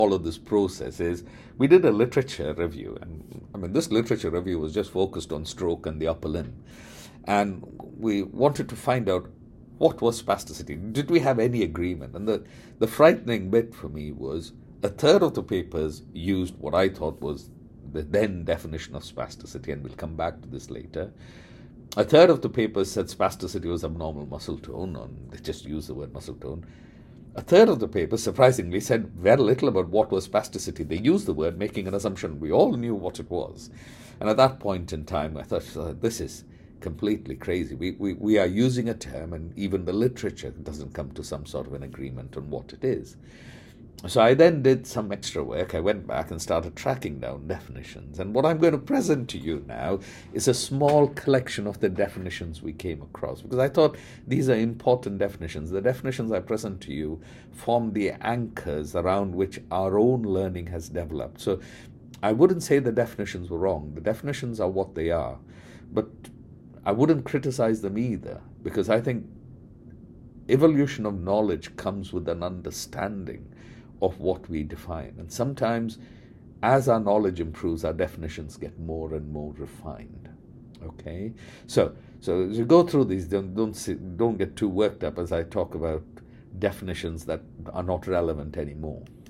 follow this process is we did a literature review. And I mean, this literature review was just focused on stroke and the upper limb. And we wanted to find out what was spasticity. Did we have any agreement? And the frightening bit for me was a third of the papers used what I thought was the then definition of spasticity, and we'll come back to this later. A third of the papers said spasticity was abnormal muscle tone, and they just used the word muscle tone. A third of the papers, surprisingly, said very little about what was spasticity. They used the word, making an assumption we all knew what it was. And at that point in time, I thought, this is completely crazy. We are using a term, and even the literature doesn't come to some sort of an agreement on what it is. So I then did some extra work. I went back and started tracking down definitions. And what I'm going to present to you now is a small collection of the definitions we came across, because I thought these are important definitions. The definitions I present to you form the anchors around which our own learning has developed. So I wouldn't say the definitions were wrong. The definitions are what they are. But I wouldn't criticize them either, because I think evolution of knowledge comes with an understanding of what we define. And sometimes, as our knowledge improves, our definitions get more and more refined. Okay? So as you go through these, don't get too worked up as I talk about definitions that are not relevant anymore.